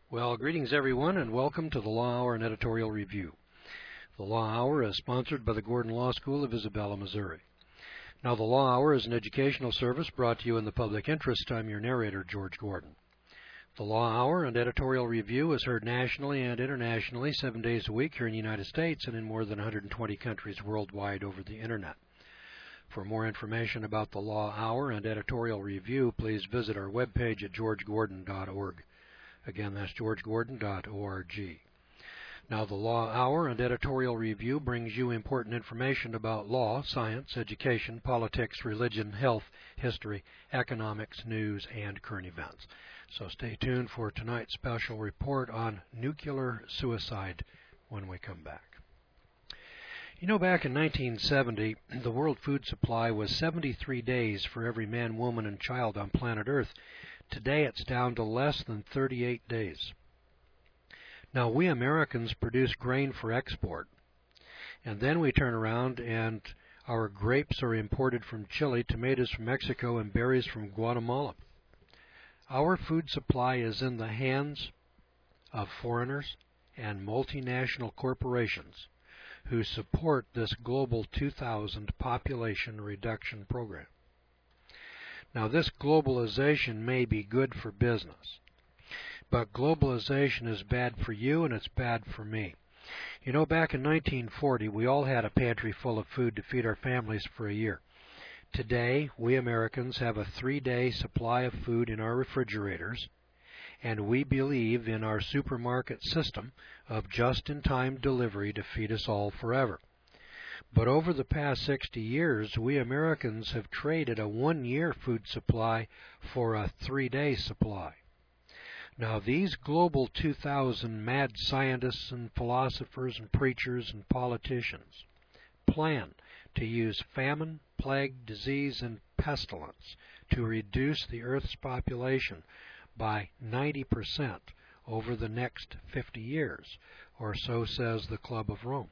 Well, greetings everyone, and welcome to the Law Hour and Editorial Review. The Law Hour is sponsored by the Gordon Law School of Isabella, Missouri. Now, the Law Hour is an educational service brought to you in the public interest. I'm your narrator, George Gordon. The Law Hour and Editorial Review is heard nationally and internationally 7 days a week here in the United States and in more than 120 countries worldwide over the Internet. For more information about the Law Hour and Editorial Review, please visit our webpage at georgegordon.org. Again, that's georgegordon.org. Now, the Law Hour and Editorial Review brings you important information about law, science, education, politics, religion, health, history, economics, news, and current events. So stay tuned for tonight's special report on nuclear suicide when we come back. You know, back in 1970, the world food supply was 73 days for every man, woman, and child on planet Earth. Today it's down to less than 38 days. Now, we Americans produce grain for export, and then we turn around and our grapes are imported from Chile, tomatoes from Mexico, and berries from Guatemala. Our food supply is in the hands of foreigners and multinational corporations who support this Global 2000 population reduction program. Now, this globalization may be good for business, but globalization is bad for you and it's bad for me. You know, back in 1940, we all had a pantry full of food to feed our families for a year. Today, we Americans have a 3-day supply of food in our refrigerators, and we believe in our supermarket system of just-in-time delivery to feed us all forever. But over the past 60 years, we Americans have traded a 1-year food supply for a 3-day supply. Now, these Global 2000 mad scientists and philosophers and preachers and politicians plan to use famine, plague, disease, and pestilence to reduce the Earth's population by 90% over the next 50 years, or so says the Club of Rome.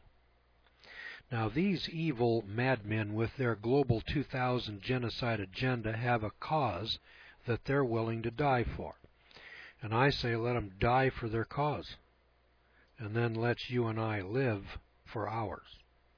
Now, these evil madmen with their Global 2000 genocide agenda have a cause that they're willing to die for. And I say let them die for their cause, and then let you and I live for ours.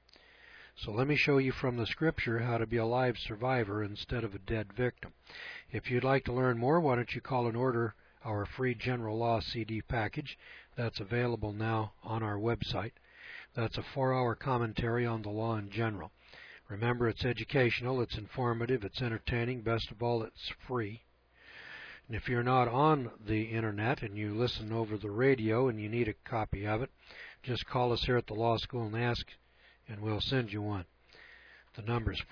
So let me show you from the Scripture how to be a live survivor instead of a dead victim. If you'd like to learn more, why don't you call and order our free General Law CD package that's available now on our website. That's a 4-hour commentary on the law in general. Remember, it's educational, it's informative, it's entertaining, best of all, it's free. And if you're not on the Internet and you listen over the radio and you need a copy of it, just call us here at the law school and ask, and we'll send you one. The number is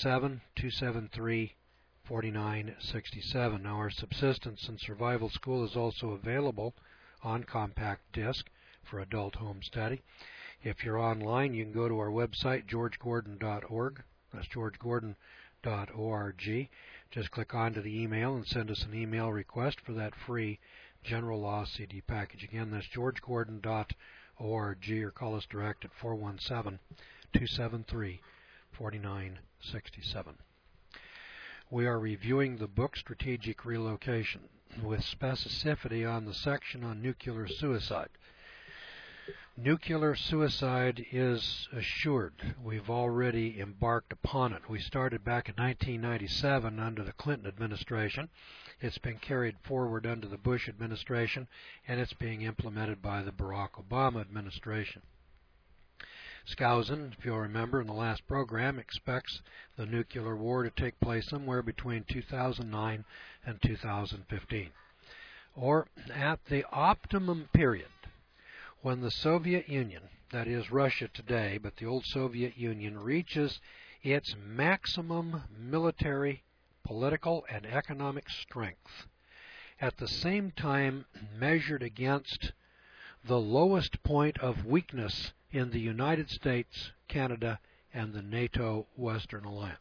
417-273-4967. Now, our Subsistence and Survival School is also available on compact disc for adult home study. If you're online, you can go to our website, georgegordon.org. That's georgegordon.org. Just click onto the email and send us an email request for that free General Law CD package. Again, that's georgegordon.org, or call us direct at 417-273-4967. We are reviewing the book Strategic Relocation with specificity on the section on nuclear suicide. Nuclear suicide is assured. We've already embarked upon it. We started back in 1997 under the Clinton administration. It's been carried forward under the Bush administration, and it's being implemented by the Barack Obama administration. Skousen, if you'll remember in the last program, expects the nuclear war to take place somewhere between 2009 and 2015, or at the optimum period when the Soviet Union, that is Russia today, but the old Soviet Union, reaches its maximum military, political, and economic strength, at the same time measured against the lowest point of weakness in the United States, Canada, and the NATO Western Alliance.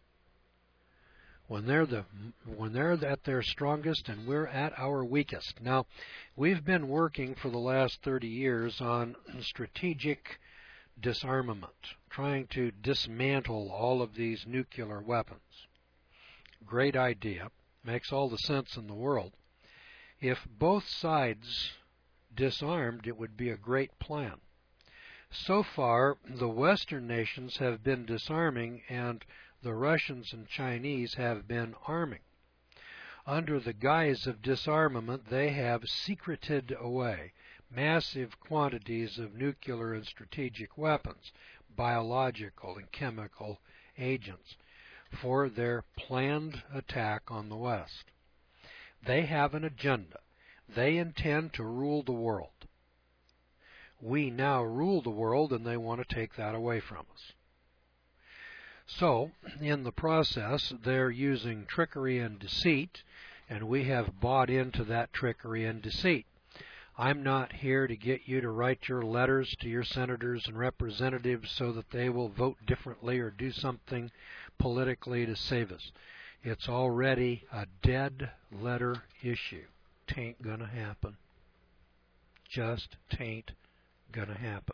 When they're at their strongest and we're at our weakest. Now, we've been working for the last 30 years on strategic disarmament, trying to dismantle all of these nuclear weapons. Great idea. Makes all the sense in the world. If both sides disarmed, it would be a great plan. So far, the Western nations have been disarming, and the Russians and Chinese have been arming. Under the guise of disarmament, they have secreted away massive quantities of nuclear and strategic weapons, biological and chemical agents, for their planned attack on the West. They have an agenda. They intend to rule the world. We now rule the world, and they want to take that away from us. So, in the process, they're using trickery and deceit, and we have bought into that trickery and deceit. I'm not here to get you to write your letters to your senators and representatives so that they will vote differently or do something politically to save us. It's already a dead letter issue. Tain't gonna happen. Just tain't gonna happen.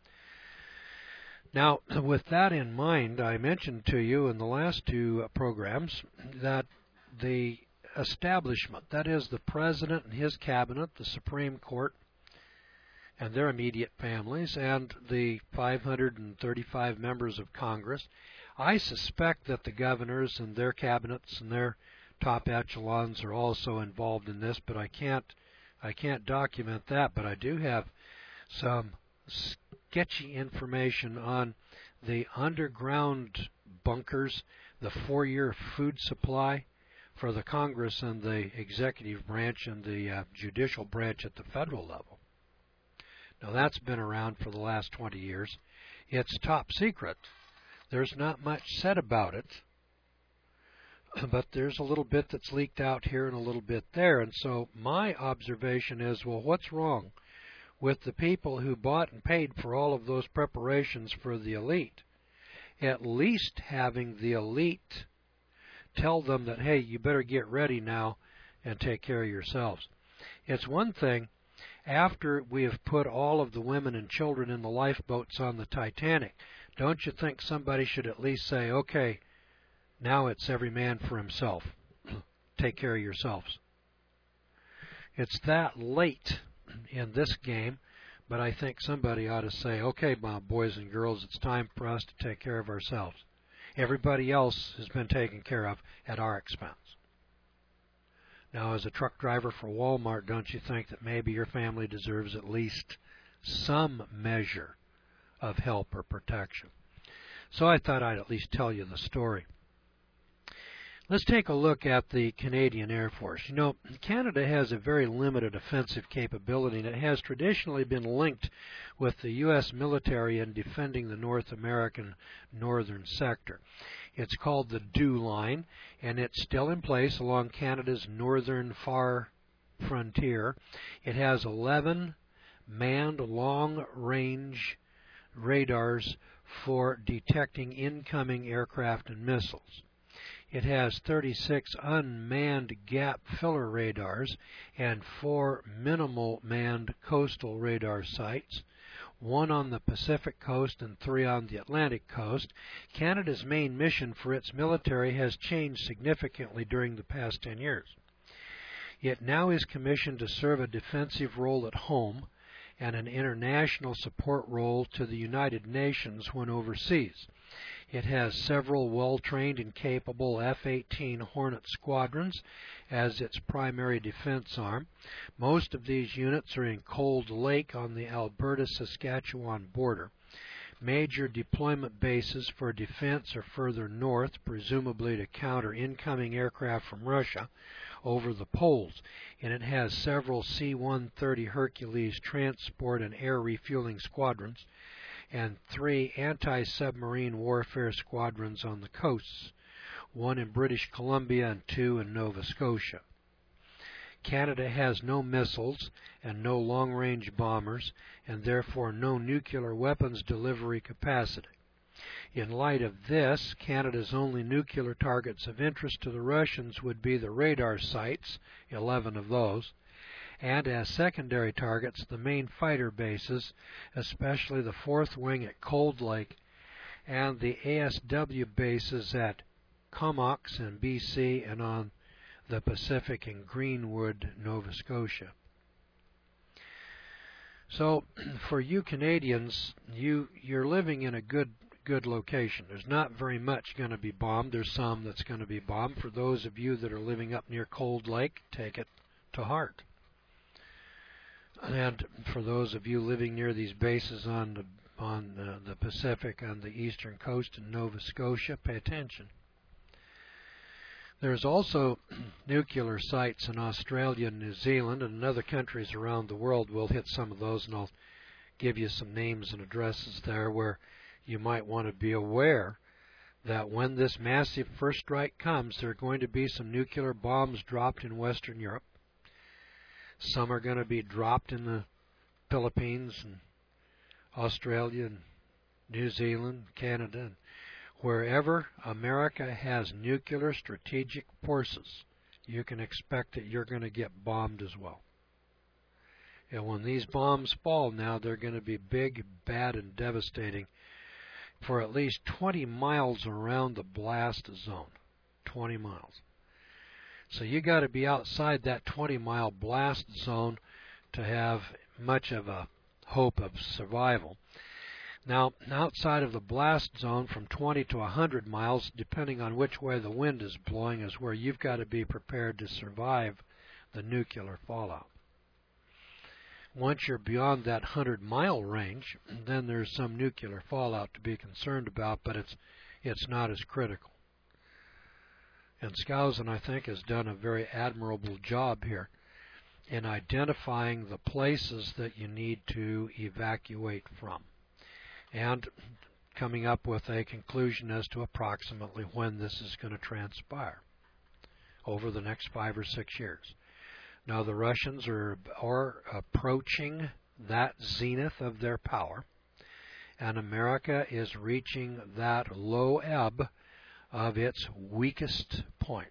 Now, with that in mind, I mentioned to you in the last two programs that the establishment, that is the President and his cabinet, the Supreme Court and their immediate families, and the 535 members of Congress, I suspect that the governors and their cabinets and their top echelons are also involved in this, but I can't document that. But I do have some sketchy information on the underground bunkers, the 4-year food supply for the Congress and the executive branch and the judicial branch at the federal level. Now, that's been around for the last 20 years. It's top secret. There's not much said about it, but there's a little bit that's leaked out here and a little bit there. And so my observation is, well, what's wrong with the people who bought and paid for all of those preparations for the elite? At least having the elite tell them that, hey, you better get ready now and take care of yourselves. It's one thing after we have put all of the women and children in the lifeboats on the Titanic. Don't you think somebody should at least say, okay, now it's every man for himself. Take care of yourselves. It's that late in this game, but I think somebody ought to say, okay, boys and girls, it's time for us to take care of ourselves. Everybody else has been taken care of at our expense. Now, as a truck driver for Walmart, don't you think that maybe your family deserves at least some measure of help or protection? So I thought I'd at least tell you the story. Let's take a look at the Canadian Air Force. You know, Canada has a very limited offensive capability, and it has traditionally been linked with the U.S. military in defending the North American northern sector. It's called the DEW Line, and it's still in place along Canada's northern far frontier. It has 11 manned long-range radars for detecting incoming aircraft and missiles. It has 36 unmanned gap filler radars and 4 minimal manned coastal radar sites, 1 on the Pacific coast and 3 on the Atlantic coast. Canada's main mission for its military has changed significantly during the past 10 years. It now is commissioned to serve a defensive role at home and an international support role to the United Nations when overseas. It has several well-trained and capable F-18 Hornet squadrons as its primary defense arm. Most of these units are in Cold Lake on the Alberta-Saskatchewan border. Major deployment bases for defense are further north, presumably to counter incoming aircraft from Russia over the poles, and it has several C-130 Hercules transport and air refueling squadrons and 3 anti-submarine warfare squadrons on the coasts, 1 in British Columbia and 2 in Nova Scotia. Canada has no missiles and no long-range bombers, and therefore no nuclear weapons delivery capacity. In light of this, Canada's only nuclear targets of interest to the Russians would be the radar sites, 11 of those, and as secondary targets, the main fighter bases, especially the 4th Wing at Cold Lake and the ASW bases at Comox in BC and on the Pacific in Greenwood, Nova Scotia. So for you Canadians, you're living in a good location. There's not very much going to be bombed. There's some that's going to be bombed. For those of you that are living up near Cold Lake, take it to heart. And for those of you living near these bases on the Pacific, on the eastern coast in Nova Scotia, pay attention. There's also nuclear sites in Australia and New Zealand and in other countries around the world. We'll hit some of those, and I'll give you some names and addresses there where you might want to be aware that when this massive first strike comes, there are going to be some nuclear bombs dropped in Western Europe. Some are going to be dropped in the Philippines and Australia and New Zealand, Canada, and wherever America has nuclear strategic forces, you can expect that you're going to get bombed as well. And when these bombs fall now, they're going to be big, bad, and devastating for at least 20 miles around the blast zone. 20 miles. So you got to be outside that 20-mile blast zone to have much of a hope of survival. Now, outside of the blast zone from 20 to 100 miles, depending on which way the wind is blowing, is where you've got to be prepared to survive the nuclear fallout. Once you're beyond that 100-mile range, then there's some nuclear fallout to be concerned about, but it's not as critical. And Skousen, I think, has done a very admirable job here in identifying the places that you need to evacuate from, and coming up with a conclusion as to approximately when this is going to transpire over the next 5 or 6 years. Now, the Russians are approaching that zenith of their power, and America is reaching that low ebb of its weakest point.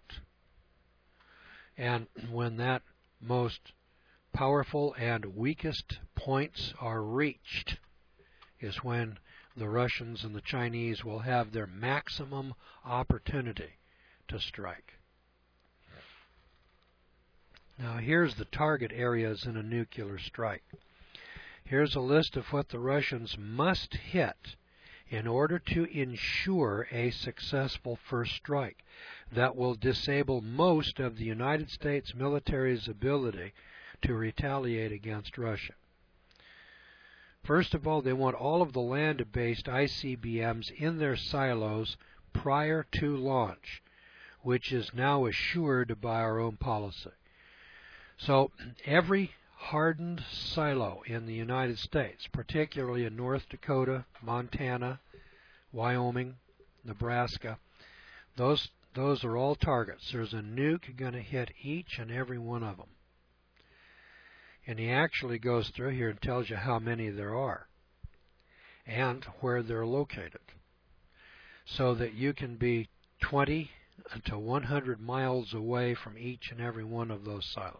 And when that most powerful and weakest points are reached is when the Russians and the Chinese will have their maximum opportunity to strike. Now here's the target areas in a nuclear strike. Here's a list of what the Russians must hit in order to ensure a successful first strike that will disable most of the United States military's ability to retaliate against Russia. First of all, they want all of the land-based ICBMs in their silos prior to launch, which is now assured by our own policy. So every hardened silo in the United States, particularly in North Dakota, Montana, Wyoming, Nebraska, those are all targets. There's a nuke going to hit each and every one of them. And he actually goes through here and tells you how many there are and where they're located, so that you can be 20 to 100 miles away from each and every one of those silos.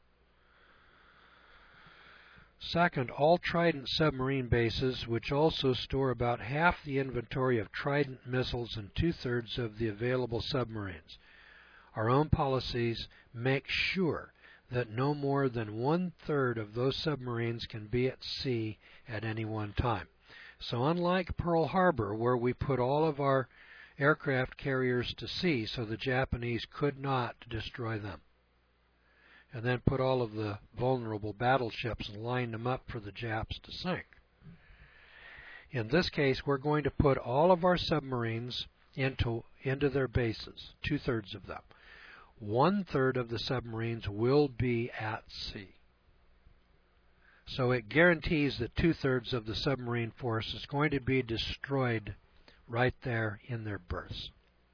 Second, all Trident submarine bases, which also store about half the inventory of Trident missiles and 2/3 of the available submarines. Our own policies make sure that no more than 1/3 of those submarines can be at sea at any one time. So unlike Pearl Harbor, where we put all of our aircraft carriers to sea so the Japanese could not destroy them, and then put all of the vulnerable battleships and line them up for the Japs to sink. In this case, we're going to put all of our submarines into their bases, 2/3 of them. 1/3 of the submarines will be at sea. So it guarantees that 2/3 of the submarine force is going to be destroyed right there in their berths.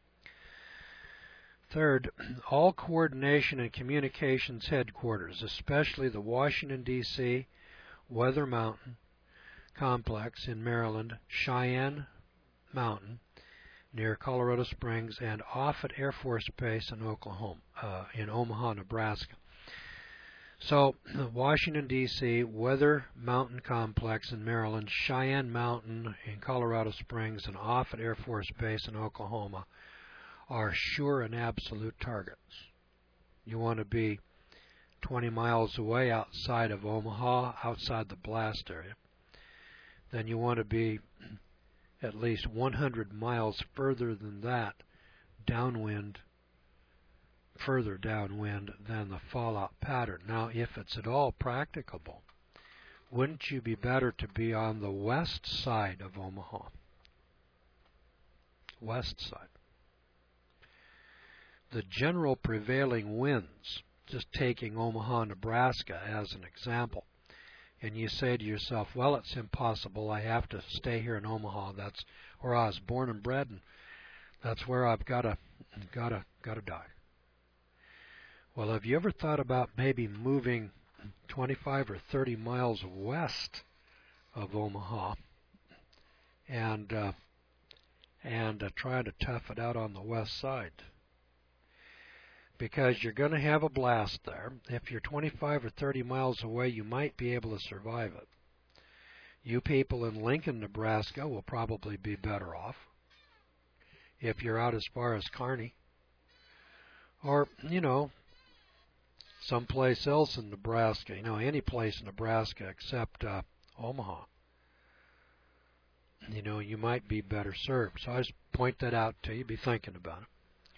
Third, all coordination and communications headquarters, especially the Washington, D.C., Weather Mountain Complex in Maryland, Cheyenne Mountain near Colorado Springs, and Offutt Air Force Base in Omaha, Nebraska. So, Washington, D.C., Weather Mountain Complex in Maryland, Cheyenne Mountain in Colorado Springs, and Offutt Air Force Base in Oklahoma are sure and absolute targets. You want to be 20 miles away outside of Omaha, outside the blast area. Then you want to be at least 100 miles further than that, downwind, further downwind than the fallout pattern. Now, if it's at all practicable, wouldn't you be better to be on the west side of Omaha? West side. The general prevailing winds, just taking Omaha, Nebraska as an example, and you say to yourself, well, it's impossible. I have to stay here in Omaha. That's where I was born and bred, and that's where I've got to die. Well, have you ever thought about maybe moving 25 or 30 miles west of Omaha and trying to tough it out on the west side? Because you're going to have a blast there. If you're 25 or 30 miles away, you might be able to survive it. You people in Lincoln, Nebraska will probably be better off if you're out as far as Kearney. Or, someplace else in Nebraska, any place in Nebraska except Omaha. You might be better served. So I just point that out to you. Be thinking about it.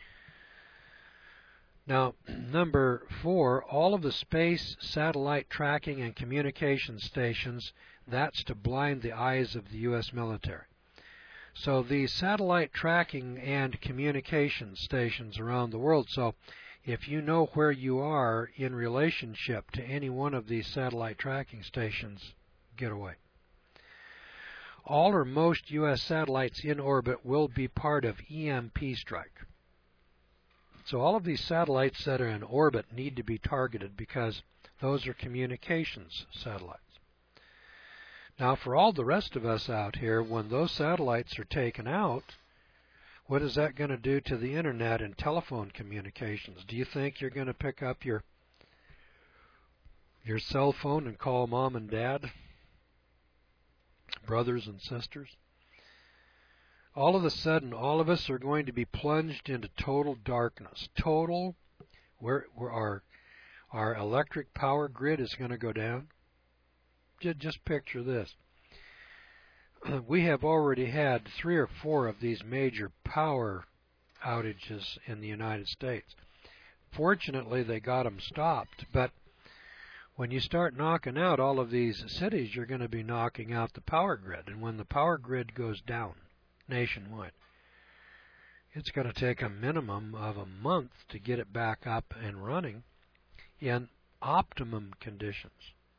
Now, number 4, all of the space, satellite tracking, and communication stations, that's to blind the eyes of the U.S. military. So these satellite tracking and communication stations around the world, so if you know where you are in relationship to any one of these satellite tracking stations, get away. All or most U.S. satellites in orbit will be part of EMP strike. So all of these satellites that are in orbit need to be targeted because those are communications satellites. Now, for all the rest of us out here, when those satellites are taken out, what is that going to do to the internet and telephone communications? Do you think you're going to pick up your cell phone and call mom and dad, brothers and sisters? All of a sudden, all of us are going to be plunged into total darkness. Total, where our electric power grid is going to go down. Just picture this. We have already had 3 or 4 of these major power outages in the United States. Fortunately, they got them stopped, but when you start knocking out all of these cities, you're going to be knocking out the power grid. And when the power grid goes down nationwide, it's going to take a minimum of a month to get it back up and running in optimum conditions.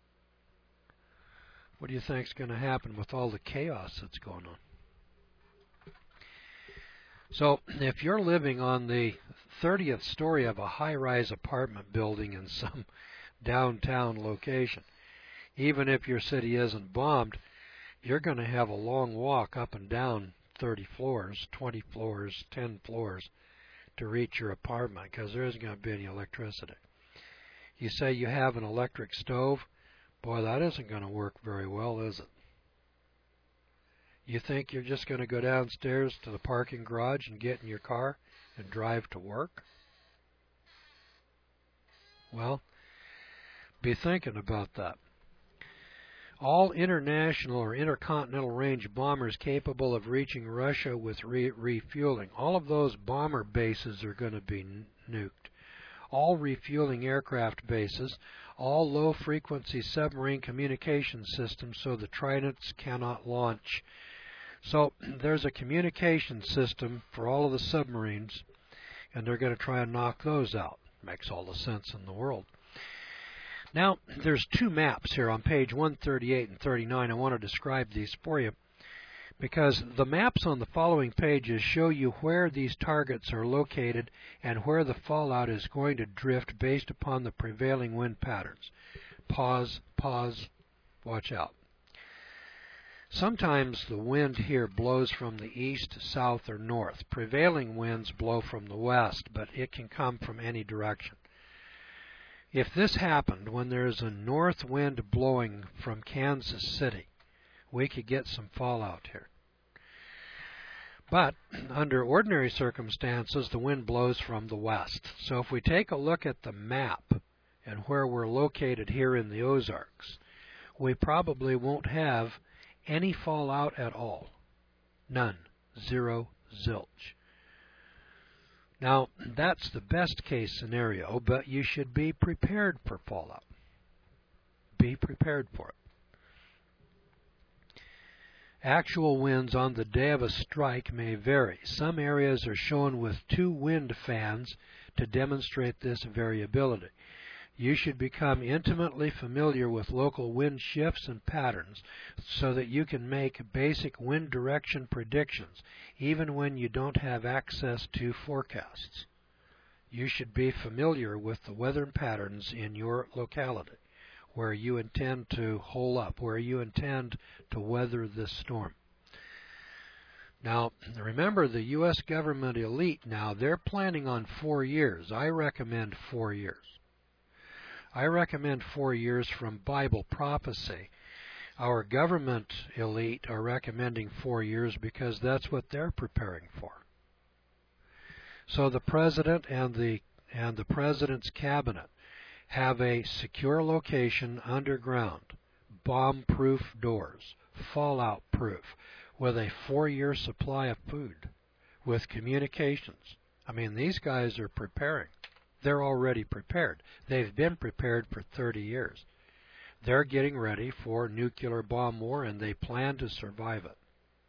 What do you think is going to happen with all the chaos that's going on? So if you're living on the 30th story of a high-rise apartment building in some downtown location, even if your city isn't bombed, you're going to have a long walk up and down 30 floors, 20 floors, 10 floors to reach your apartment because there isn't going to be any electricity. You say you have an electric stove. Boy, that isn't going to work very well, is it? You think you're just going to go downstairs to the parking garage and get in your car and drive to work? Well, be thinking about that. All international or intercontinental range bombers capable of reaching Russia with refueling, all of those bomber bases are going to be nuked. All refueling aircraft bases, all low-frequency submarine communication systems so the Tridents cannot launch. So there's a communication system for all of the submarines, and they're going to try and knock those out. Makes all the sense in the world. Now, there's 2 maps here on page 138 and 39. I want to describe these for you because the maps on the following pages show you where these targets are located and where the fallout is going to drift based upon the prevailing wind patterns. Pause, watch out. Sometimes the wind here blows from the east, south, or north. Prevailing winds blow from the west, but it can come from any direction. If this happened when there's a north wind blowing from Kansas City, we could get some fallout here. But under ordinary circumstances, the wind blows from the west. So if we take a look at the map and where we're located here in the Ozarks, we probably won't have any fallout at all. None. Zero. Zilch. Now, that's the best case scenario, but you should be prepared for fallout. Be prepared for it. Actual winds on the day of a strike may vary. Some areas are shown with 2 wind fans to demonstrate this variability. You should become intimately familiar with local wind shifts and patterns so that you can make basic wind direction predictions, even when you don't have access to forecasts. You should be familiar with the weather patterns in your locality, where you intend to hole up, where you intend to weather this storm. Now, remember the U.S. government elite now, they're planning on 4 years. I recommend 4 years. I recommend 4 years from Bible prophecy. Our government elite are recommending 4 years because that's what they're preparing for. So the president and the president's cabinet have a secure location underground, bomb-proof doors, fallout-proof, with a 4-year supply of food, with communications. I mean, these guys are preparing. They're already prepared. They've been prepared for 30 years. They're getting ready for nuclear bomb war, and they plan to survive it.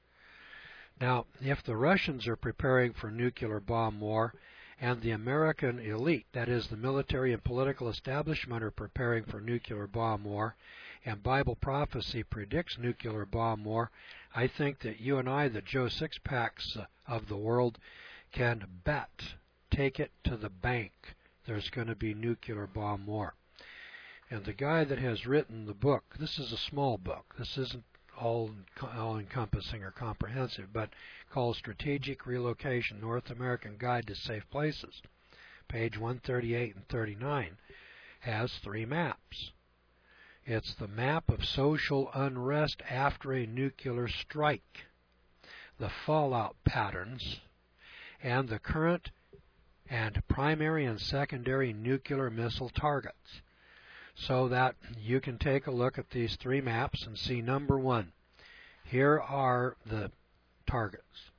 Now, if the Russians are preparing for nuclear bomb war, and the American elite, that is the military and political establishment, are preparing for nuclear bomb war, and Bible prophecy predicts nuclear bomb war, I think that you and I, the Joe Sixpacks of the world, can bet, take it to the bank, there's going to be nuclear bomb war. And the guy that has written the book, this is a small book, this isn't all-encompassing or comprehensive, but called Strategic Relocation, North American Guide to Safe Places, page 138 and 39, has 3 maps. It's the map of social unrest after a nuclear strike, the fallout patterns, and the current and primary and secondary nuclear missile targets. So that you can take a look at these 3 maps and see, number 1, here are the targets.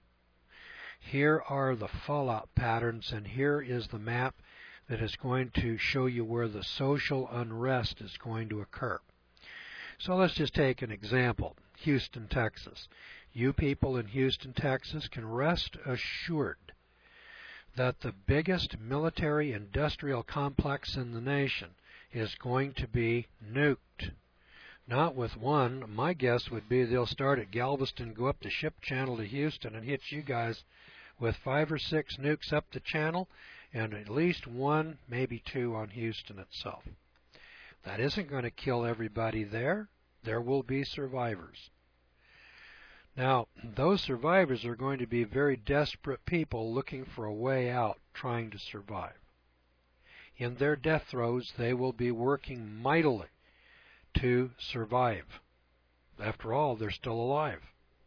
Here are the fallout patterns, and here is the map that is going to show you where the social unrest is going to occur. So let's just take an example, Houston, Texas. You people in Houston, Texas can rest assured that the biggest military industrial complex in the nation is going to be nuked. Not with one. My guess would be they'll start at Galveston, go up the ship channel to Houston, and hit you guys with 5 or 6 nukes up the channel, and at least 1, maybe 2 on Houston itself. That isn't going to kill everybody there. There will be survivors. Now, those survivors are going to be very desperate people looking for a way out, trying to survive. In their death throes, they will be working mightily to survive. After all, they're still alive.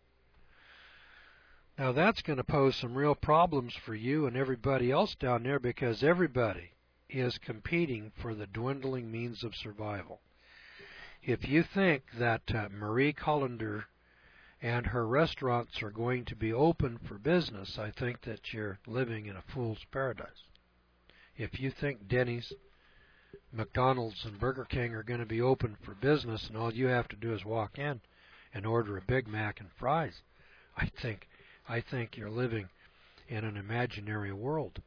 Now, that's going to pose some real problems for you and everybody else down there, because everybody is competing for the dwindling means of survival. If you think that Marie Callender and her restaurants are going to be open for business, I think that you're living in a fool's paradise. If you think Denny's, McDonald's, and Burger King are going to be open for business and all you have to do is walk in and order a Big Mac and fries, I think you're living in an imaginary world.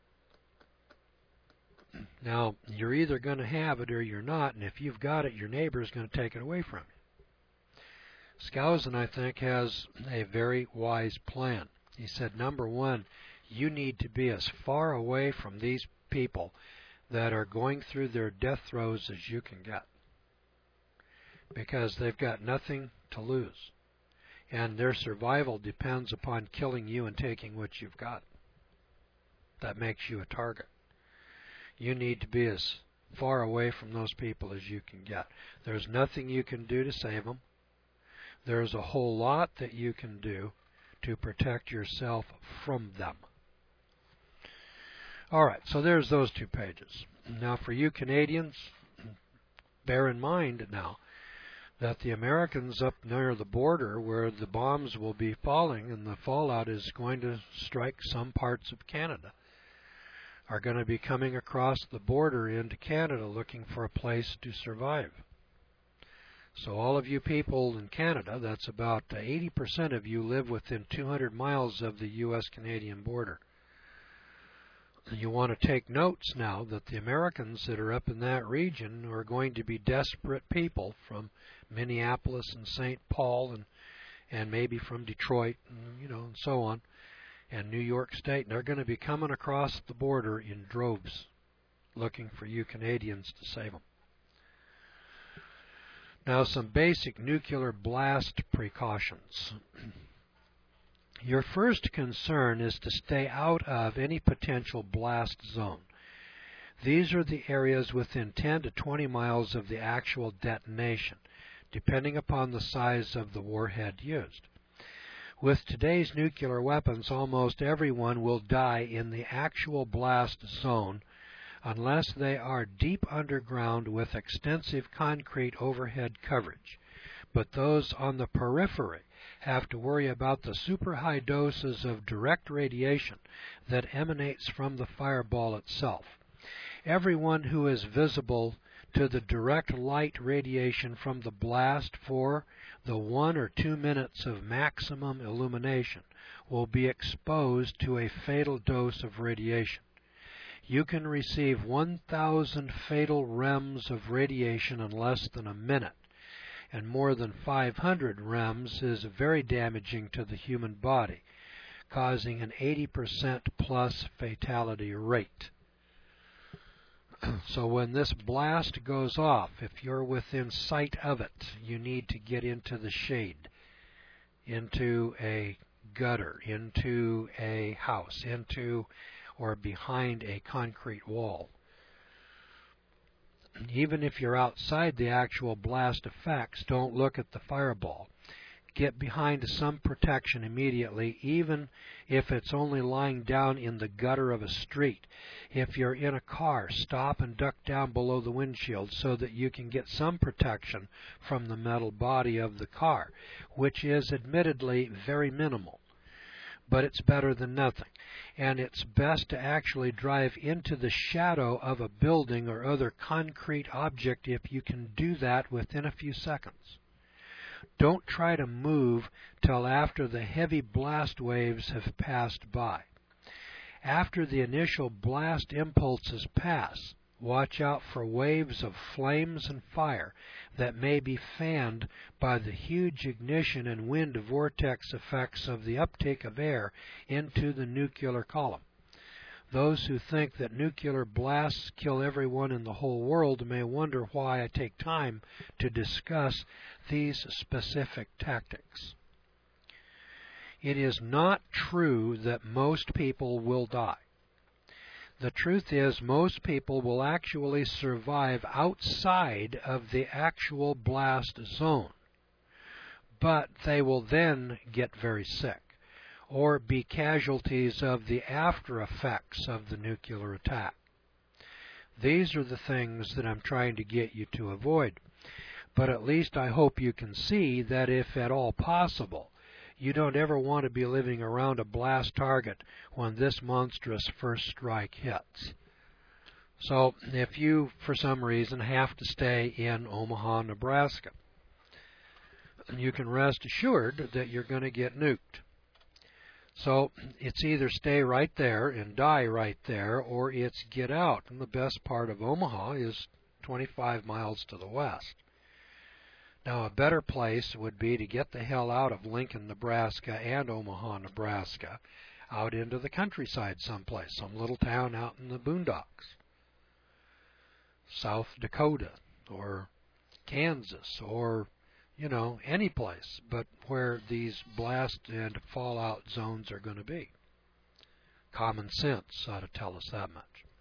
Now, you're either going to have it or you're not, and if you've got it, your neighbor is going to take it away from you. Skousen, I think, has a very wise plan. He said, number 1, you need to be as far away from these people that are going through their death throes as you can get, because they've got nothing to lose, and their survival depends upon killing you and taking what you've got. That makes you a target. You need to be as far away from those people as you can get. There's nothing you can do to save them. There's a whole lot that you can do to protect yourself from them. Alright, so there's those 2 pages. Now for you Canadians, bear in mind now that the Americans up near the border where the bombs will be falling and the fallout is going to strike some parts of Canada are going to be coming across the border into Canada looking for a place to survive. So all of you people in Canada, that's about 80% of you live within 200 miles of the U.S.-Canadian border. And you want to take notes now that the Americans that are up in that region are going to be desperate people from Minneapolis and St. Paul and maybe from Detroit and so on, and New York State. And they're going to be coming across the border in droves looking for you Canadians to save them. Now some basic nuclear blast precautions. Your first concern is to stay out of any potential blast zone. These are the areas within 10 to 20 miles of the actual detonation, depending upon the size of the warhead used. With today's nuclear weapons, almost everyone will die in the actual blast zone unless they are deep underground with extensive concrete overhead coverage. But those on the periphery have to worry about the super high doses of direct radiation that emanates from the fireball itself. Everyone who is visible to the direct light radiation from the blast for the 1 or 2 minutes of maximum illumination will be exposed to a fatal dose of radiation. You can receive 1,000 fatal rems of radiation in less than a minute, and more than 500 rems is very damaging to the human body, causing an 80% plus fatality rate. So when this blast goes off, if you're within sight of it, you need to get into the shade, into a gutter, into a house, into or behind a concrete wall. Even if you're outside the actual blast effects, don't look at the fireball. Get behind some protection immediately, even if it's only lying down in the gutter of a street. If you're in a car, stop and duck down below the windshield so that you can get some protection from the metal body of the car, which is admittedly very minimal. But it's better than nothing. And it's best to actually drive into the shadow of a building or other concrete object if you can do that within a few seconds. Don't try to move till after the heavy blast waves have passed by. After the initial blast impulses pass, watch out for waves of flames and fire that may be fanned by the huge ignition and wind vortex effects of the uptake of air into the nuclear column. Those who think that nuclear blasts kill everyone in the whole world may wonder why I take time to discuss these specific tactics. It is not true that most people will die. The truth is, most people will actually survive outside of the actual blast zone, but they will then get very sick or be casualties of the after effects of the nuclear attack. These are the things that I'm trying to get you to avoid. But at least I hope you can see that if at all possible, you don't ever want to be living around a blast target when this monstrous first strike hits. So if you, for some reason, have to stay in Omaha, Nebraska, you can rest assured that you're going to get nuked. So it's either stay right there and die right there, or it's get out. And the best part of Omaha is 25 miles to the west. Now, a better place would be to get the hell out of Lincoln, Nebraska and Omaha, Nebraska, out into the countryside someplace, some little town out in the boondocks. South Dakota or Kansas or, any place, but where these blast and fallout zones are going to be. Common sense ought to tell us that much.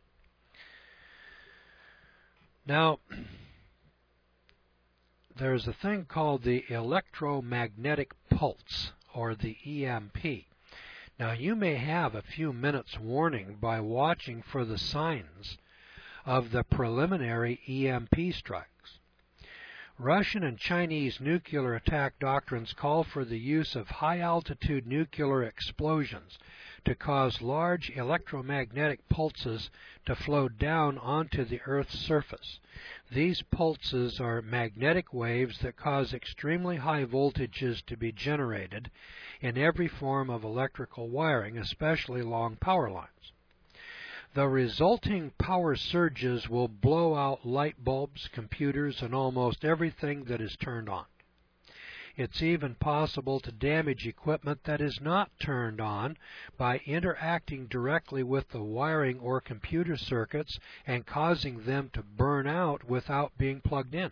Now, there's a thing called the electromagnetic pulse, or the EMP. Now, you may have a few minutes warning by watching for the signs of the preliminary EMP strikes. Russian and Chinese nuclear attack doctrines call for the use of high-altitude nuclear explosions to cause large electromagnetic pulses to flow down onto the Earth's surface. These pulses are magnetic waves that cause extremely high voltages to be generated in every form of electrical wiring, especially long power lines. The resulting power surges will blow out light bulbs, computers, and almost everything that is turned on. It's even possible to damage equipment that is not turned on by interacting directly with the wiring or computer circuits and causing them to burn out without being plugged in.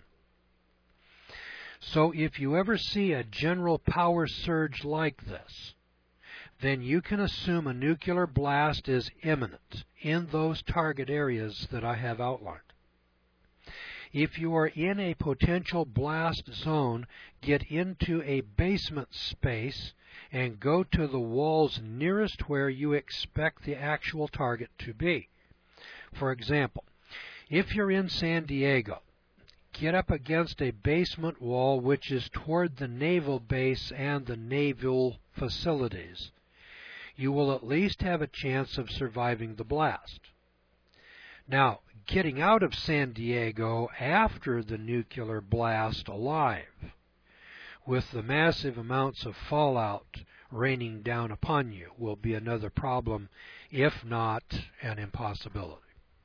So if you ever see a general power surge like this, then you can assume a nuclear blast is imminent in those target areas that I have outlined. If you are in a potential blast zone, get into a basement space and go to the walls nearest where you expect the actual target to be. For example, if you're in San Diego, get up against a basement wall which is toward the naval base and the naval facilities. You will at least have a chance of surviving the blast. Now, getting out of San Diego after the nuclear blast alive, with the massive amounts of fallout raining down upon you, will be another problem, if not an impossibility.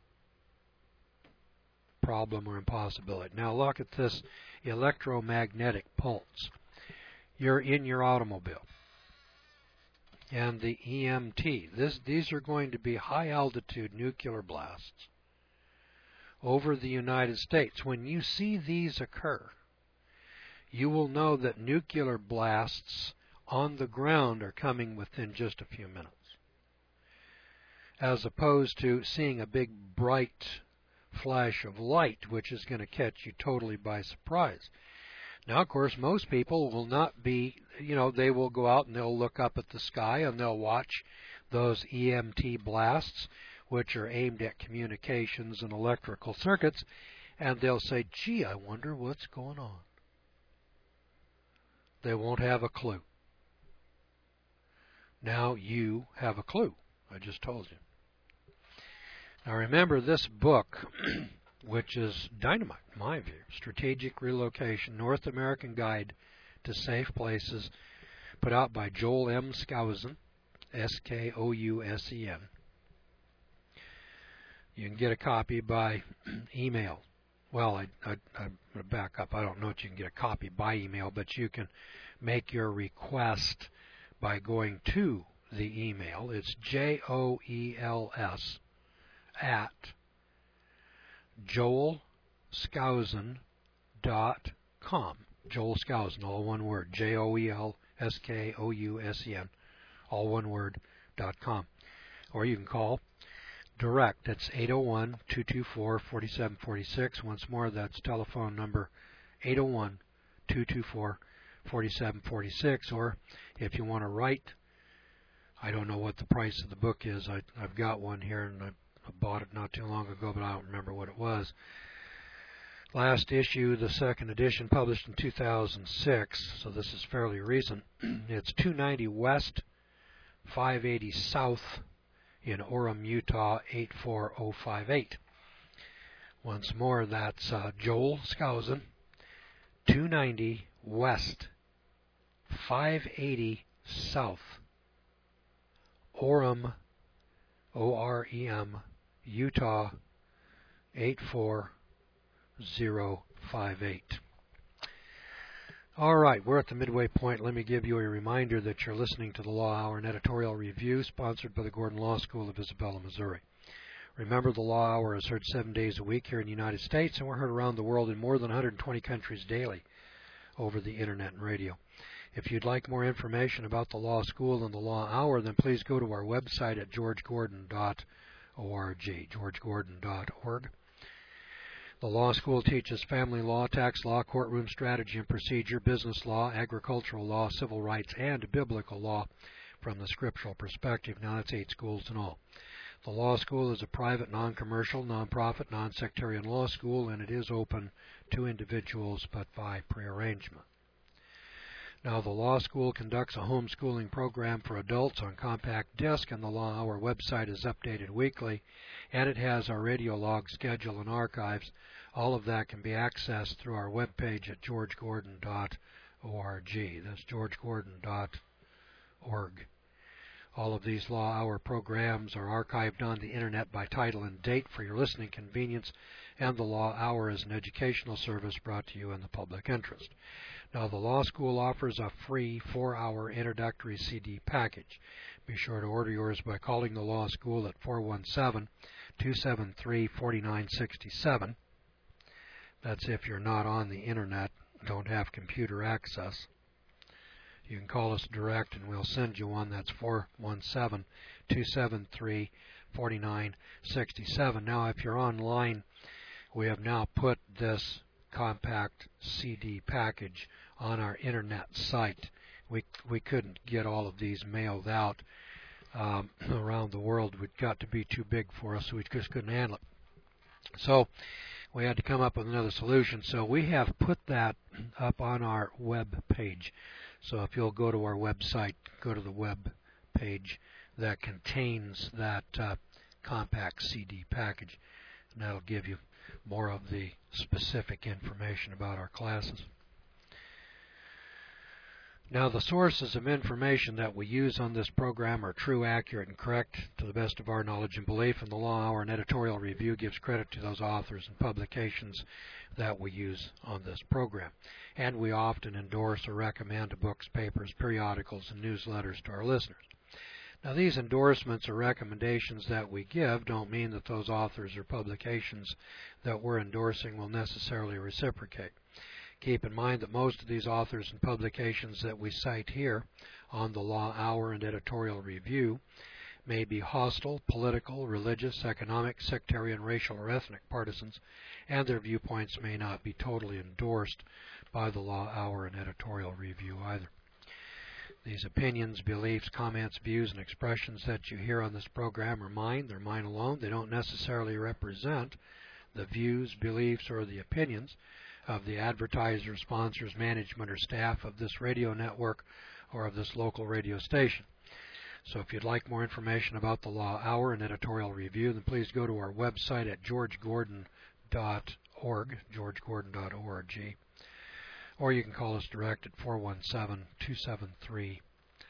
Problem or impossibility. Now look at this electromagnetic pulse. You're in your automobile. And the EMT. These are going to be high-altitude nuclear blasts over the United States. When you see these occur, you will know that nuclear blasts on the ground are coming within just a few minutes, as opposed to seeing a big, bright flash of light, which is going to catch you totally by surprise. Now, of course, most people will not be, they will go out and they'll look up at the sky and they'll watch those EMT blasts, which are aimed at communications and electrical circuits, and they'll say, gee, I wonder what's going on. They won't have a clue. Now you have a clue. I just told you. Now remember, this book, which is dynamite, in my view, Strategic Relocation, North American Guide to Safe Places, put out by Joel M. Skousen, S-K-O-U-S-E-N. You can get a copy by email. Well, I'm going to back up. I don't know if you can get a copy by email, but you can make your request by going to the email. It's JOELS at joelskousen.com. Joel Skousen, all one word. JOELSKOUSEN, all one word, .com. Or you can call direct. That's 801-224-4746. Once more, that's telephone number 801-224-4746. Or if you want to write, I don't know what the price of the book is. I've got one here, and I bought it not too long ago, but I don't remember what it was. Last issue, the second edition, published in 2006, so this is fairly recent. It's 290 West, 580 South in Orem, Utah, 84058. Once more, that's Joel Skousen, 290 West, 580 South, Orem, O-R-E-M, Utah, 84058. All right, we're at the midway point. Let me give you a reminder that you're listening to the Law Hour, an editorial review sponsored by the Gordon Law School of Isabella, Missouri. Remember, the Law Hour is heard 7 days a week here in the United States, and we're heard around the world in more than 120 countries daily over the Internet and radio. If you'd like more information about the Law School and the Law Hour, then please go to our website at georgegordon.org, georgegordon.org. The law school teaches family law, tax law, courtroom strategy and procedure, business law, agricultural law, civil rights, and biblical law from the scriptural perspective. Now, that's 8 schools in all. The law school is a private, non-commercial, non-profit, non-sectarian law school, and it is open to individuals but by prearrangement. Now, the law school conducts a homeschooling program for adults on compact disc, and the Law Hour website is updated weekly, and it has our radio log schedule and archives. All of that can be accessed through our webpage at georgegordon.org. That's georgegordon.org. All of these Law Hour programs are archived on the Internet by title and date for your listening convenience, and the Law Hour is an educational service brought to you in the public interest. Now, the law school offers a free 4-hour introductory CD package. Be sure to order yours by calling the law school at 417-273-4967. That's if you're not on the Internet, don't have computer access. You can call us direct and we'll send you one. That's 417-273-4967. Now, if you're online, we have now put this compact CD package on our Internet site. We couldn't get all of these mailed out around the world. It got to be too big for us, so we just couldn't handle it. So we had to come up with another solution. So we have put that up on our web page. So if you'll go to our website, go to the web page that contains that compact CD package, and that'll give you more of the specific information about our classes. Now, the sources of information that we use on this program are true, accurate, and correct to the best of our knowledge and belief, and the Law Hour and Editorial Review gives credit to those authors and publications that we use on this program. And we often endorse or recommend books, papers, periodicals, and newsletters to our listeners. Now, these endorsements or recommendations that we give don't mean that those authors or publications that we're endorsing will necessarily reciprocate. Keep in mind that most of these authors and publications that we cite here on the Law Hour and Editorial Review may be hostile, political, religious, economic, sectarian, racial, or ethnic partisans, and their viewpoints may not be totally endorsed by the Law Hour and Editorial Review either. These opinions, beliefs, comments, views, and expressions that you hear on this program are mine. They're mine alone. They don't necessarily represent the views, beliefs, or the opinions of the advertisers, sponsors, management, or staff of this radio network or of this local radio station. So if you'd like more information about the Law Hour and Editorial Review, then please go to our website at georgegordon.org, georgegordon.org, or you can call us direct at 417-273-4967.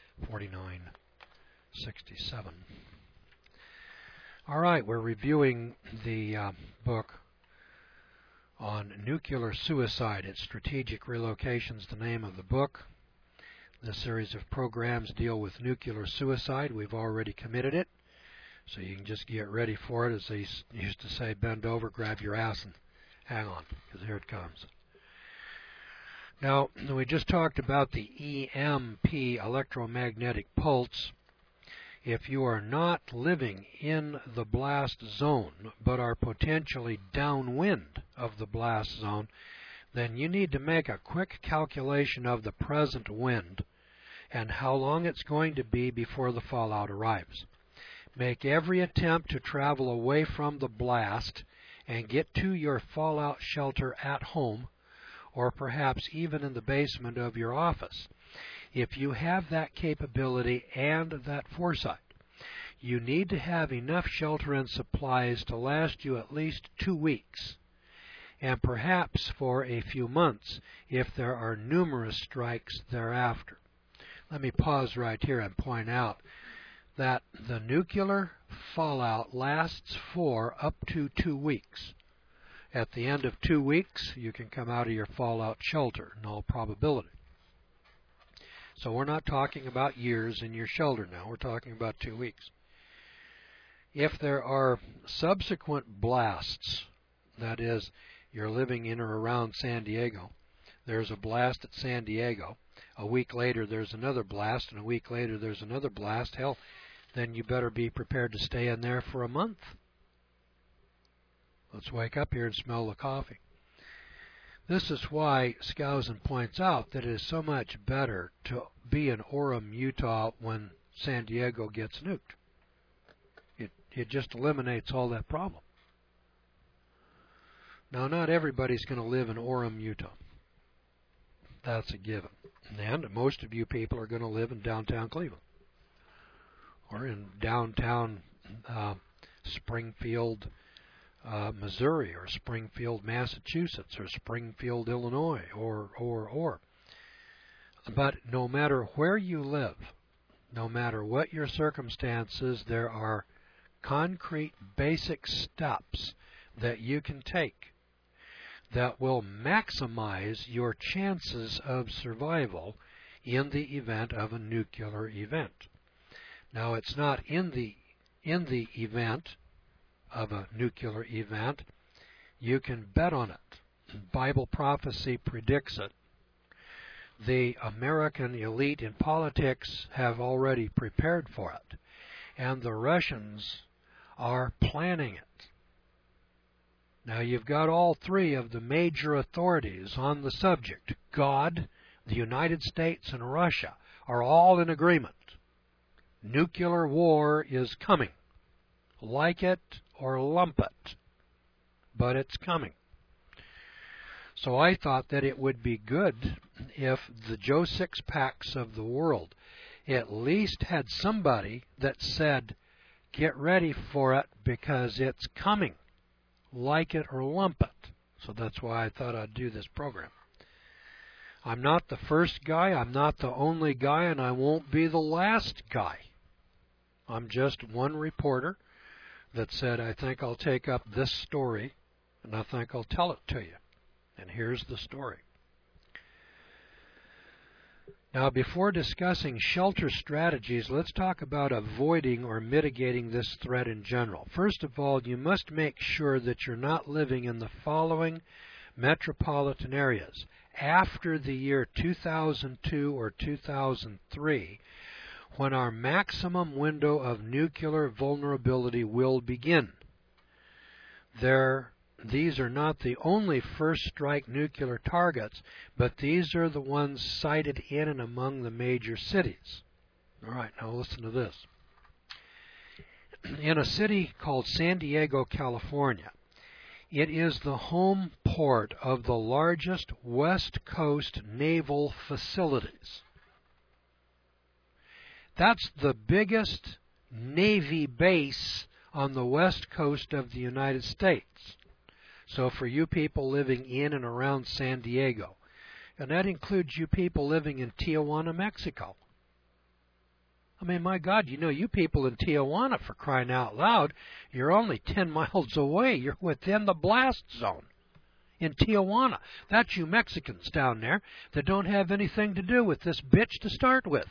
All right, we're reviewing the book on nuclear suicide. It's Strategic Relocation's the name of the book. This series of programs deal with nuclear suicide. We've already committed it, so you can just get ready for it. As they used to say, bend over, grab your ass, and hang on, because here it comes. Now, we just talked about the EMP, electromagnetic pulse. If you are not living in the blast zone, but are potentially downwind of the blast zone, then you need to make a quick calculation of the present wind and how long it's going to be before the fallout arrives. Make every attempt to travel away from the blast and get to your fallout shelter at home, or perhaps even in the basement of your office. If you have that capability and that foresight, you need to have enough shelter and supplies to last you at least 2 weeks, and perhaps for a few months if there are numerous strikes thereafter. Let me pause right here and point out that the nuclear fallout lasts for up to 2 weeks. At the end of 2 weeks, you can come out of your fallout shelter in all probability. So we're not talking about years in your shelter now. We're talking about 2 weeks. If there are subsequent blasts, that is, you're living in or around San Diego, there's a blast at San Diego, a week later there's another blast, and a week later there's another blast, hell, then you better be prepared to stay in there for a month. Let's wake up here and smell the coffee. This is why Skousen points out that it is so much better to be in Orem, Utah when San Diego gets nuked. It just eliminates all that problem. Now, not everybody's going to live in Orem, Utah. That's a given. And most of you people are going to live in downtown Cleveland or in downtown Springfield, Missouri, or Springfield, Massachusetts, or Springfield, Illinois, or. But no matter where you live, no matter what your circumstances, there are concrete basic steps that you can take that will maximize your chances of survival in the event of a nuclear event. Now, it's not in the event of a nuclear event. You can bet on it. Bible prophecy predicts it. The American elite in politics have already prepared for it, and the Russians are planning it. Now, you've got all three of the major authorities on the subject, God, the United States, and Russia, are all in agreement. Nuclear war is coming. Like it or lump it, but it's coming. So I thought that it would be good if the Joe Sixpacks of the world at least had somebody that said, get ready for it because it's coming. Like it or lump it. So that's why I thought I'd do this program. I'm not the first guy, I'm not the only guy, and I won't be the last guy. I'm just one reporter that said, I think I'll take up this story, and I think I'll tell it to you. And here's the story. Now, before discussing shelter strategies, let's talk about avoiding or mitigating this threat in general. First of all, you must make sure that you're not living in the following metropolitan areas. After the year 2002 or 2003, when our maximum window of nuclear vulnerability will begin. These are not the only first-strike nuclear targets, but these are the ones sited in and among the major cities. All right, now listen to this. In a city called San Diego, California, it is the home port of the largest West Coast naval facilities. That's the biggest Navy base on the west coast of the United States. So for you people living in and around San Diego, and that includes you people living in Tijuana, Mexico. I mean, my God, you know, you people in Tijuana, for crying out loud, you're only 10 miles away. You're within the blast zone in Tijuana. That's you Mexicans down there that don't have anything to do with this bitch to start with.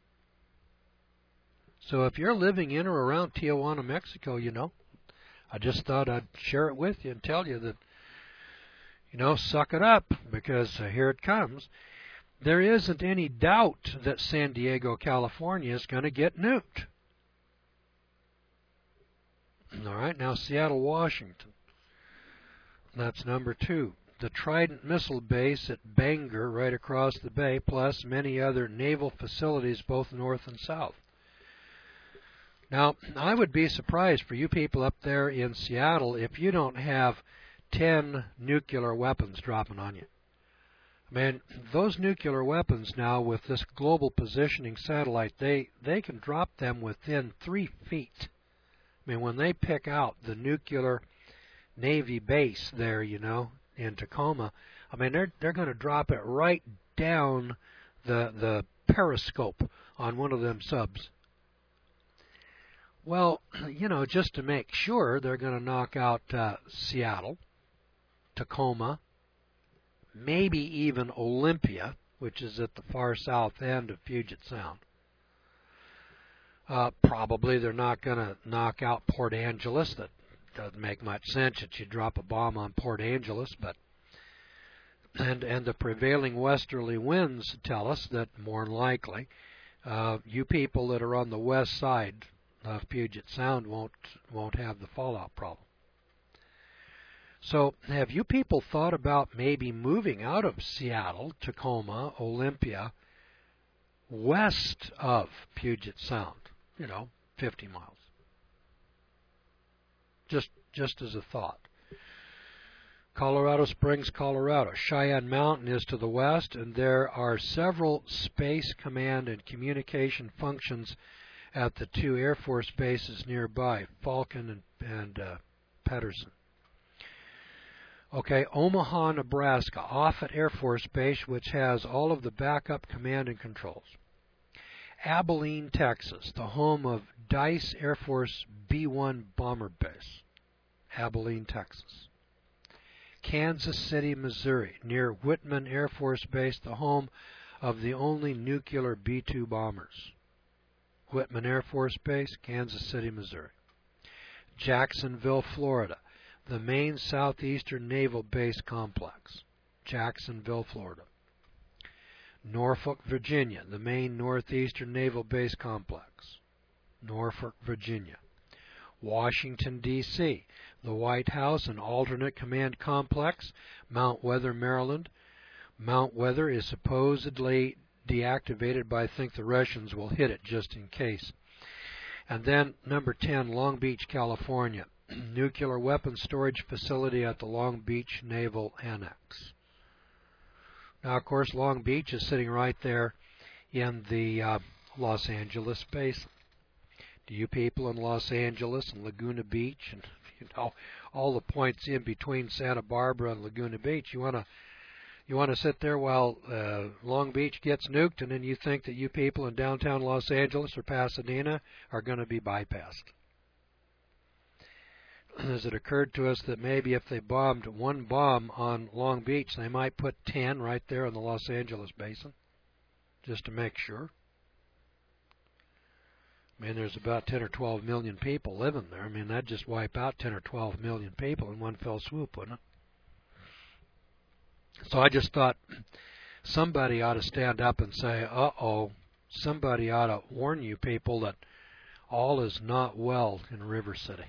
So if you're living in or around Tijuana, Mexico, you know, I just thought I'd share it with you and tell you that, you know, suck it up, because here it comes. There isn't any doubt that San Diego, California is going to get nuked. All right, now Seattle, Washington. That's number 2. The Trident missile base at Bangor, right across the bay, plus many other naval facilities both north and south. Now, I would be surprised for you people up there in Seattle if you don't have 10 nuclear weapons dropping on you. I mean, those nuclear weapons now with this global positioning satellite, they can drop them within 3 feet. I mean, when they pick out the nuclear Navy base there, you know, in Tacoma, I mean, they're going to drop it right down the periscope on one of them subs. Well, you know, just to make sure, they're going to knock out Seattle, Tacoma, maybe even Olympia, which is at the far south end of Puget Sound. Probably they're not going to knock out Port Angeles. That doesn't make much sense that you drop a bomb on Port Angeles, but and the prevailing westerly winds tell us that more than likely you people that are on the west side of Puget Sound won't have the fallout problem. So have you people thought about maybe moving out of Seattle, Tacoma, Olympia, west of Puget Sound, 50 miles? Just as a thought. Colorado Springs, Colorado. Cheyenne Mountain is to the west, and there are several space command and communication functions at the two Air Force bases nearby, Falcon and Pedersen. Okay, Omaha, Nebraska, Offutt Air Force Base, which has all of the backup command and controls. Abilene, Texas, the home of Dice Air Force B-1 Bomber Base, Abilene, Texas. Kansas City, Missouri, near Whitman Air Force Base, the home of the only nuclear B-2 bombers. Whitman Air Force Base, Kansas City, Missouri. Jacksonville, Florida, the main southeastern naval base complex. Jacksonville, Florida. Norfolk, Virginia, the main northeastern naval base complex. Norfolk, Virginia. Washington, D.C., the White House and alternate command complex, Mount Weather, Maryland. Mount Weather is supposedly deactivated, but I think the Russians will hit it just in case. And then number 10, Long Beach, California, nuclear weapons storage facility at the Long Beach Naval Annex. Now, of course, Long Beach is sitting right there in the Los Angeles basin. Do you people in Los Angeles and Laguna Beach and all the points in between Santa Barbara and Laguna Beach, you want to sit there while Long Beach gets nuked, and then you think that you people in downtown Los Angeles or Pasadena are going to be bypassed? Has it occurred to us that maybe if they bombed one bomb on Long Beach, they might put 10 right there in the Los Angeles basin, just to make sure? I mean, there's about 10 or 12 million people living there. I mean, that'd just wipe out 10 or 12 million people in one fell swoop, wouldn't it? So I just thought somebody ought to stand up and say, uh-oh, somebody ought to warn you people that all is not well in River City.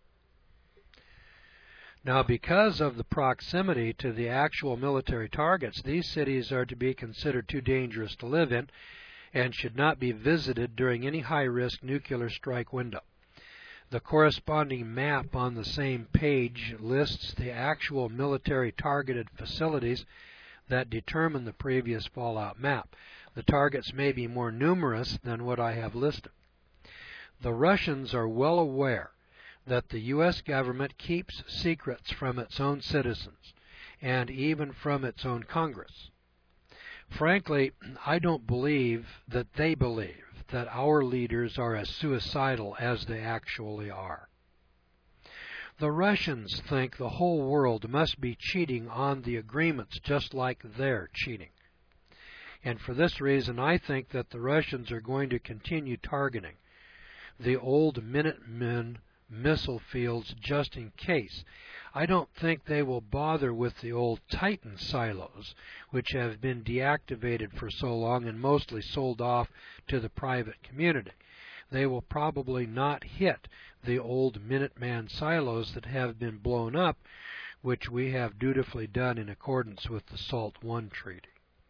Now, because of the proximity to the actual military targets, these cities are to be considered too dangerous to live in and should not be visited during any high-risk nuclear strike window. The corresponding map on the same page lists the actual military targeted facilities that determine the previous fallout map. The targets may be more numerous than what I have listed. The Russians are well aware that the U.S. government keeps secrets from its own citizens and even from its own Congress. Frankly, I don't believe that they believe that our leaders are as suicidal as they actually are. The Russians think the whole world must be cheating on the agreements just like they're cheating. And for this reason, I think that the Russians are going to continue targeting the old Minutemen missile fields just in case. I don't think they will bother with the old Titan silos, which have been deactivated for so long and mostly sold off to the private community. They will probably not hit the old Minuteman silos that have been blown up, which we have dutifully done in accordance with the SALT I Treaty.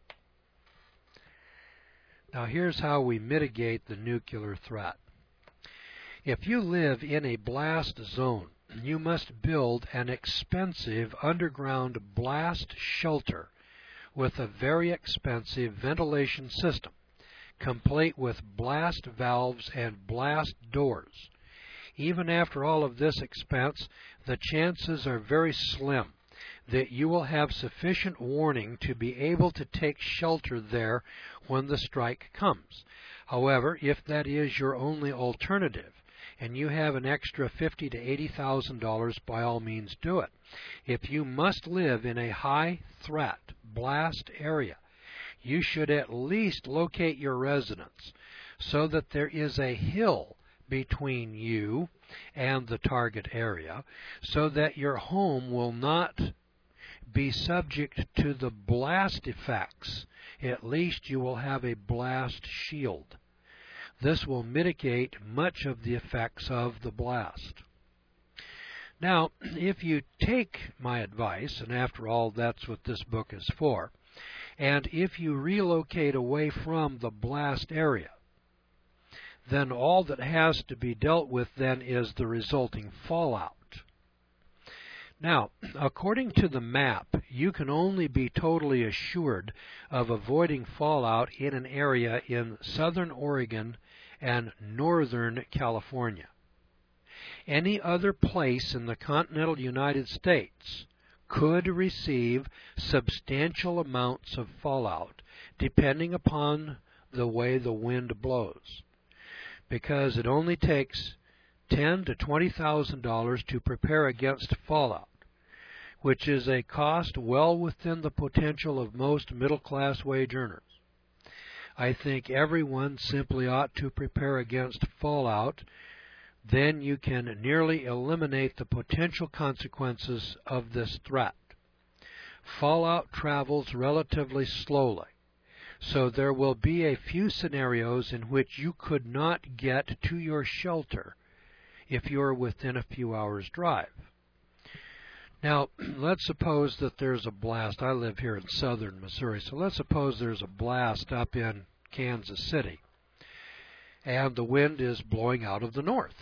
Now here's how we mitigate the nuclear threat. If you live in a blast zone, you must build an expensive underground blast shelter with a very expensive ventilation system, complete with blast valves and blast doors. Even after all of this expense, the chances are very slim that you will have sufficient warning to be able to take shelter there when the strike comes. However, if that is your only alternative, and you have an extra $50,000 to $80,000, by all means do it. If you must live in a high-threat blast area, you should at least locate your residence so that there is a hill between you and the target area, so that your home will not be subject to the blast effects. At least you will have a blast shield. This will mitigate much of the effects of the blast. Now, if you take my advice, and after all, that's what this book is for, and if you relocate away from the blast area, then all that has to be dealt with then is the resulting fallout. Now, according to the map, you can only be totally assured of avoiding fallout in an area in southern Oregon and northern California. Any other place in the continental United States could receive substantial amounts of fallout, depending upon the way the wind blows, because it only takes $10,000 to $20,000 to prepare against fallout, which is a cost well within the potential of most middle-class wage earners. I think everyone simply ought to prepare against fallout. Then you can nearly eliminate the potential consequences of this threat. Fallout travels relatively slowly, so there will be a few scenarios in which you could not get to your shelter if you are within a few hours' drive. Now, let's suppose that there's a blast. I live here in southern Missouri, so let's suppose there's a blast up in Kansas City, and the wind is blowing out of the north.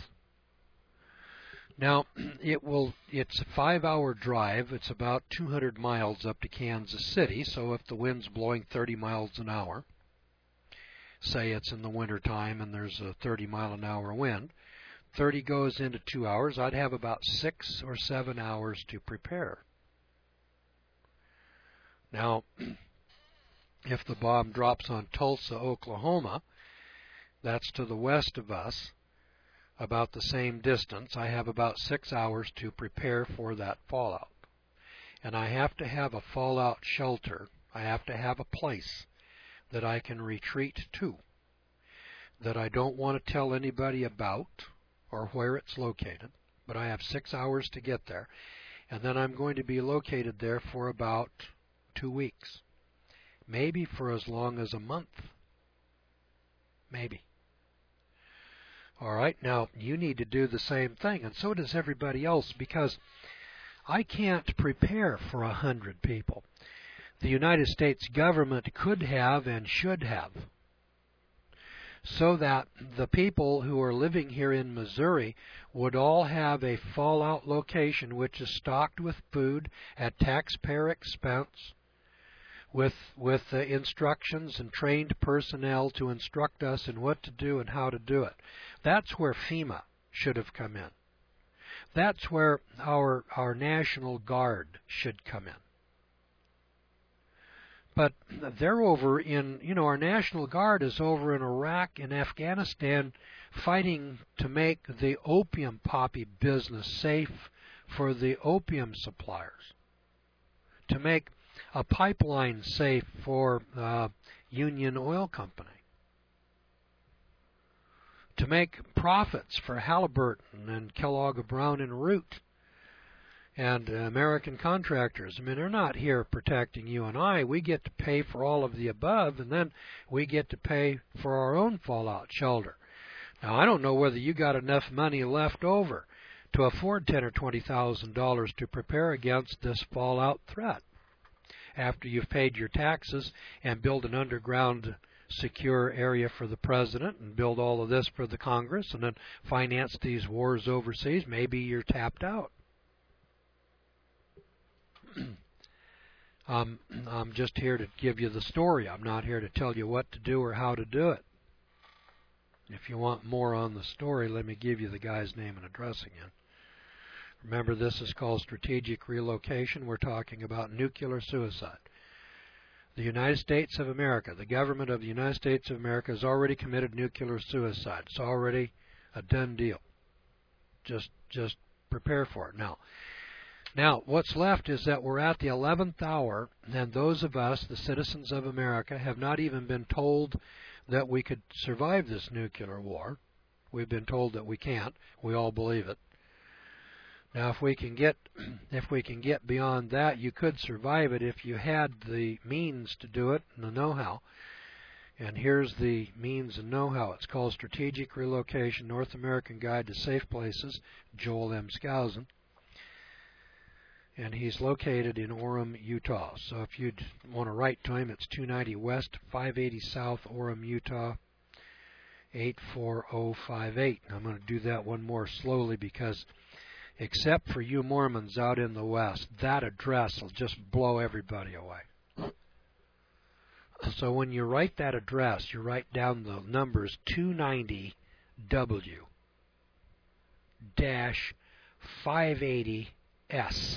Now, it's a 5-hour drive. It's about 200 miles up to Kansas City, so if the wind's blowing 30 miles an hour, say it's in the winter time and there's a 30-mile-an-hour wind, 30 goes into 2 hours, I'd have about 6 or 7 hours to prepare. Now, if the bomb drops on Tulsa, Oklahoma, that's to the west of us, about the same distance, I have about 6 hours to prepare for that fallout. And I have to have a fallout shelter. I have to have a place that I can retreat to, that I don't want to tell anybody about or where it's located, but I have 6 hours to get there. And then I'm going to be located there for about 2 weeks, maybe for as long as a month, maybe. All right, now you need to do the same thing, and so does everybody else, because I can't prepare for 100 people. The United States government could have and should have, so that the people who are living here in Missouri would all have a fallout location which is stocked with food at taxpayer expense, with instructions and trained personnel to instruct us in what to do and how to do it. That's where FEMA should have come in. That's where our National Guard should come in. But they're over in, our National Guard is over in Iraq and Afghanistan fighting to make the opium poppy business safe for the opium suppliers, to make a pipeline safe for Union Oil Company, to make profits for Halliburton and Kellogg Brown and Root and American contractors. I mean, they're not here protecting you and I. We get to pay for all of the above, and then we get to pay for our own fallout shelter. Now, I don't know whether you got enough money left over to afford $10,000 or $20,000 to prepare against this fallout threat after you've paid your taxes and build an underground secure area for the president and build all of this for the Congress and then finance these wars overseas. Maybe you're tapped out. I'm just here to give you the story. I'm not here to tell you what to do or how to do it. If you want more on the story, let me give you the guy's name and address again. Remember, this is called strategic relocation. We're talking about nuclear suicide. The United States of America, the government of the United States of America has already committed nuclear suicide. It's already a done deal. Just prepare for it. Now, what's left is that we're at the 11th hour, and those of us, the citizens of America, have not even been told that we could survive this nuclear war. We've been told that we can't. We all believe it. Now, if we can get beyond that, you could survive it if you had the means to do it and the know-how. And here's the means and know-how. It's called Strategic Relocation, North American Guide to Safe Places, Joel M. Skousen. and he's located in Orem, Utah. So if you'd want to write to him, it's 290 West, 580 South, Orem, Utah, 84058. I'm going to do that one more slowly because except for you Mormons out in the West, that address will just blow everybody away. So when you write that address, you write down the numbers 290 W dash 580 S.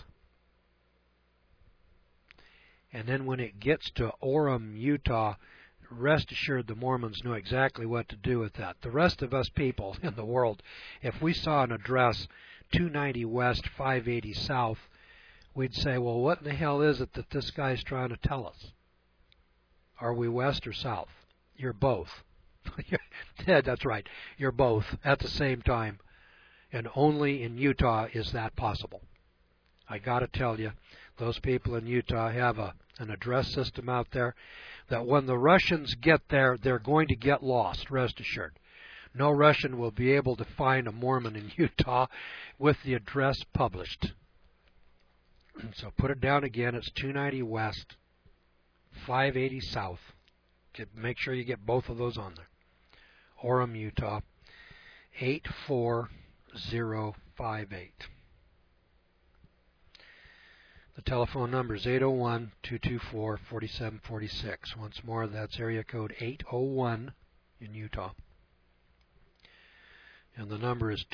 And then when it gets to Orem, Utah, rest assured the Mormons know exactly what to do with that. The rest of us people in the world, if we saw an address 290 West, 580 South, we'd say, well, what in the hell is it that this guy's trying to tell us? Are we west or south? You're both. Yeah, that's right. You're both at the same time. And only in Utah is that possible. I got to tell you, those people in Utah have an address system out there that when the Russians get there, they're going to get lost, rest assured. No Russian will be able to find a Mormon in Utah with the address published. So put it down again. It's 290 West, 580 South. Make sure you get both of those on there. Orem, Utah, 84058. The telephone number is 801-224-4746. Once more, that's area code 801 in Utah. And the number is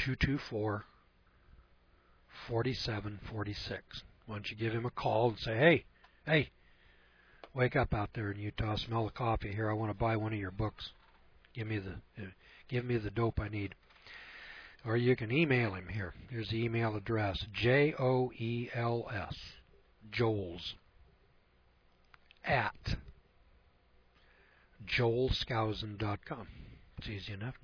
224-4746. Why don't you give him a call and say, hey, wake up out there in Utah, smell the coffee here. I want to buy one of your books. Give me the dope I need. Or you can email him here. Here's the email address, JOELS, Joels, at joelskousen.com. It's easy enough.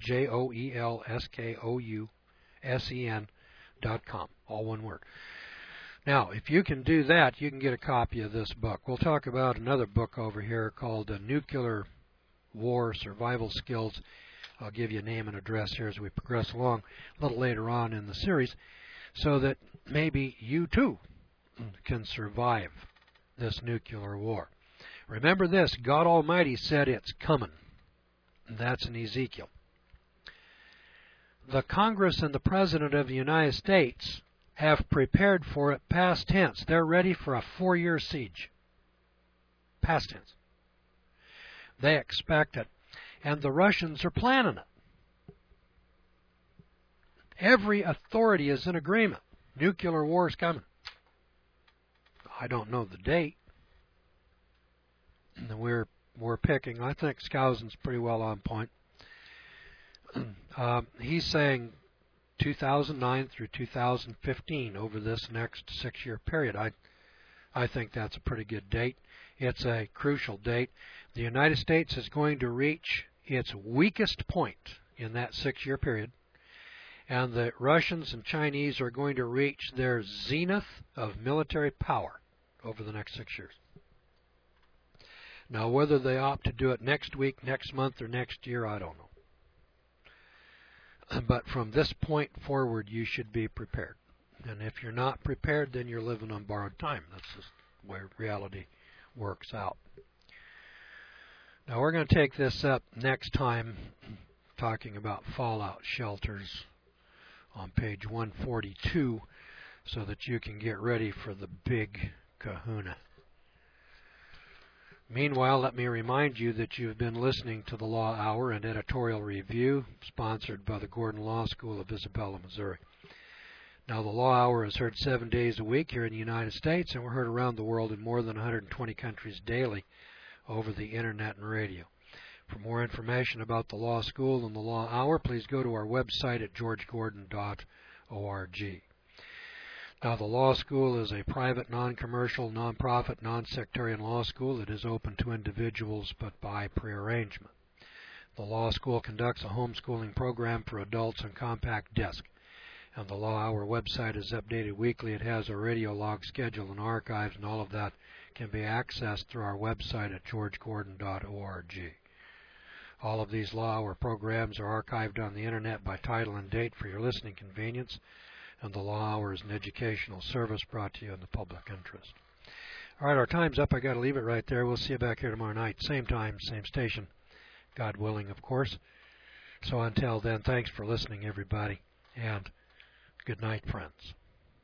JOELSKOUSEN.com. All one word. Now, if you can do that, you can get a copy of this book. We'll talk about another book over here called Nuclear War Survival Skills. I'll give you a name and address here as we progress along a little later on in the series so that maybe you too can survive this nuclear war. Remember this, God Almighty said it's coming. That's in Ezekiel. The Congress and the President of the United States have prepared for it past tense. They're ready for a 4-year siege. Past tense. They expect it. And the Russians are planning it. Every authority is in agreement. Nuclear war is coming. I don't know the date. And we're picking. I think Skousen's pretty well on point. He's saying 2009 through 2015 over this next 6-year period. I think that's a pretty good date. It's a crucial date. The United States is going to reach its weakest point in that 6-year period, and the Russians and Chinese are going to reach their zenith of military power over the next 6 years. Now, whether they opt to do it next week, next month, or next year, I don't know. But from this point forward, you should be prepared. And if you're not prepared, then you're living on borrowed time. That's just where reality works out. Now, we're going to take this up next time, talking about fallout shelters on page 142, so that you can get ready for the big kahuna. Meanwhile, let me remind you that you've been listening to the Law Hour and Editorial Review, sponsored by the Gordon Law School of Isabella, Missouri. Now, the Law Hour is heard 7 days a week here in the United States, and we're heard around the world in more than 120 countries daily over the Internet and radio. For more information about the Law School and the Law Hour, please go to our website at georgegordon.org. Now, the Law School is a private, non-commercial, non-profit, non-sectarian law school that is open to individuals but by prearrangement. The Law School conducts a homeschooling program for adults on compact disc. And the Law Hour website is updated weekly. It has a radio log schedule and archives, and all of that can be accessed through our website at georgegordon.org. All of these Law Hour programs are archived on the Internet by title and date for your listening convenience. and the Law Hour is an educational service brought to you in the public interest. All right, our time's up. I got to leave it right there. We'll see you back here tomorrow night. Same time, same station. God willing, of course. So until then, thanks for listening, everybody, and good night, friends.